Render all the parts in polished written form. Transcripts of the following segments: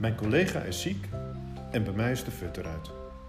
Mijn collega is ziek en bij mij is de fut eruit.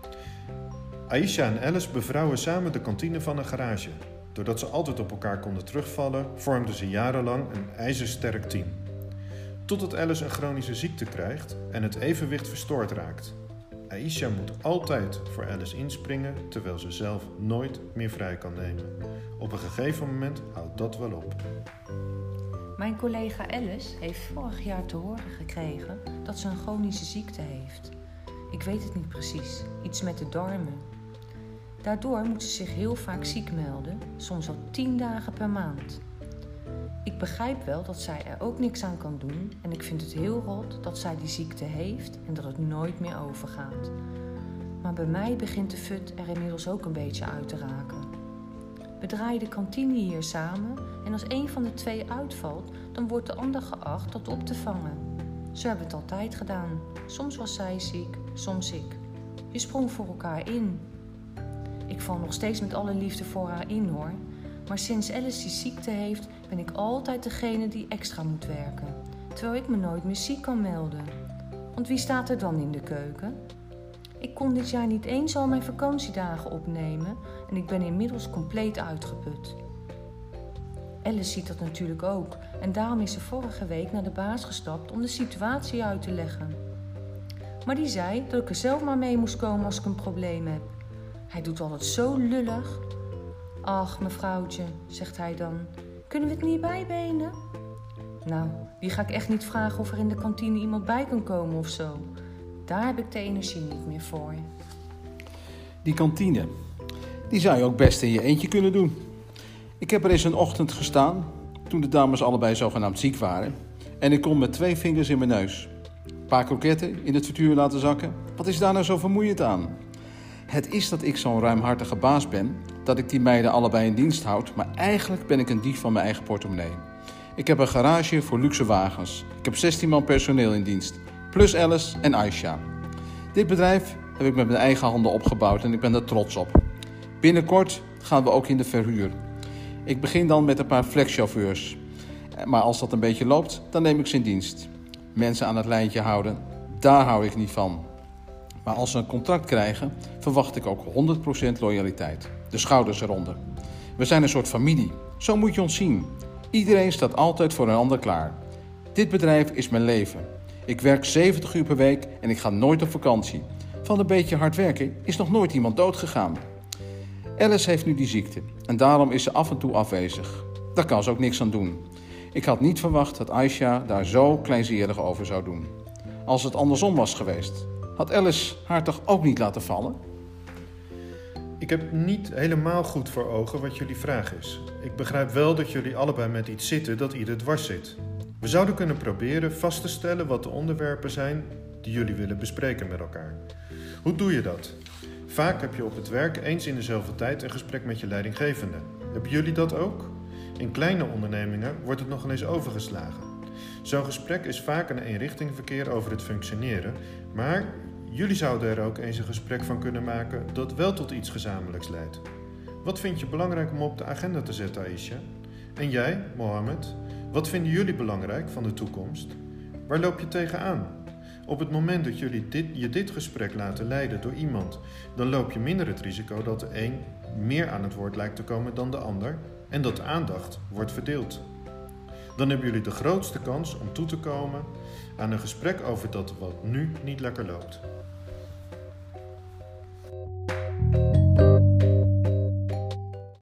Aisha en Alice bevrouwen samen de kantine van een garage. Doordat ze altijd op elkaar konden terugvallen, vormden ze jarenlang een ijzersterk team. Totdat Alice een chronische ziekte krijgt en het evenwicht verstoord raakt. Aisha moet altijd voor Alice inspringen, terwijl ze zelf nooit meer vrij kan nemen. Op een gegeven moment houdt dat wel op. Mijn collega Alice heeft vorig jaar te horen gekregen dat ze een chronische ziekte heeft. Ik weet het niet precies, iets met de darmen. Daardoor moet ze zich heel vaak ziek melden, soms al 10 dagen per maand. Ik begrijp wel dat zij er ook niks aan kan doen en ik vind het heel rot dat zij die ziekte heeft en dat het nooit meer overgaat. Maar bij mij begint de fut er inmiddels ook een beetje uit te raken. We draaien de kantine hier samen en als een van de 2 uitvalt, dan wordt de ander geacht dat op te vangen. Zo hebben we het altijd gedaan. Soms was zij ziek, soms ik. Je sprong voor elkaar in. Ik val nog steeds met alle liefde voor haar in hoor. Maar sinds Alice die ziekte heeft, ben ik altijd degene die extra moet werken. Terwijl ik me nooit meer ziek kan melden. Want wie staat er dan in de keuken? Ik kon dit jaar niet eens al mijn vakantiedagen opnemen en ik ben inmiddels compleet uitgeput. Alice ziet dat natuurlijk ook en daarom is ze vorige week naar de baas gestapt om de situatie uit te leggen. Maar die zei dat ik er zelf maar mee moest komen als ik een probleem heb. Hij doet altijd zo lullig. Ach, mevrouwtje, zegt hij dan, kunnen we het niet bijbenen? Nou, die ga ik echt niet vragen of er in de kantine iemand bij kan komen of zo. Daar heb ik de energie niet meer voor. Die kantine, die zou je ook best in je eentje kunnen doen. Ik heb er eens een ochtend gestaan, toen de dames allebei zogenaamd ziek waren. En ik kon met 2 vingers in mijn neus. Een paar kroketten in het frituur laten zakken. Wat is daar nou zo vermoeiend aan? Het is dat ik zo'n ruimhartige baas ben, dat ik die meiden allebei in dienst houd, maar eigenlijk ben ik een dief van mijn eigen portemonnee. Ik heb een garage voor luxe wagens. Ik heb 16 man personeel in dienst, plus Alice en Aisha. Dit bedrijf heb ik met mijn eigen handen opgebouwd en ik ben er trots op. Binnenkort gaan we ook in de verhuur. Ik begin dan met een paar flexchauffeurs. Maar als dat een beetje loopt, dan neem ik ze in dienst. Mensen aan het lijntje houden, daar hou ik niet van. Maar als ze een contract krijgen, verwacht ik ook 100% loyaliteit. De schouders eronder. We zijn een soort familie. Zo moet je ons zien. Iedereen staat altijd voor een ander klaar. Dit bedrijf is mijn leven. Ik werk 70 uur per week en ik ga nooit op vakantie. Van een beetje hard werken is nog nooit iemand doodgegaan. Alice heeft nu die ziekte en daarom is ze af en toe afwezig. Daar kan ze ook niks aan doen. Ik had niet verwacht dat Aisha daar zo kleinzerig over zou doen. Als het andersom was geweest, had Alice haar toch ook niet laten vallen? Ik heb niet helemaal goed voor ogen wat jullie vraag is. Ik begrijp wel dat jullie allebei met iets zitten dat ieder dwars zit. We zouden kunnen proberen vast te stellen wat de onderwerpen zijn die jullie willen bespreken met elkaar. Hoe doe je dat? Vaak heb je op het werk eens in dezelfde tijd een gesprek met je leidinggevende. Hebben jullie dat ook? In kleine ondernemingen wordt het nog wel eens overgeslagen. Zo'n gesprek is vaak een eenrichtingverkeer over het functioneren, maar jullie zouden er ook eens een gesprek van kunnen maken dat wel tot iets gezamenlijks leidt. Wat vind je belangrijk om op de agenda te zetten, Aisha? En jij, Mohammed, wat vinden jullie belangrijk van de toekomst? Waar loop je tegenaan? Op het moment dat jullie dit gesprek laten leiden door iemand, dan loop je minder het risico dat de een meer aan het woord lijkt te komen dan de ander en dat de aandacht wordt verdeeld. Dan hebben jullie de grootste kans om toe te komen aan een gesprek over dat wat nu niet lekker loopt.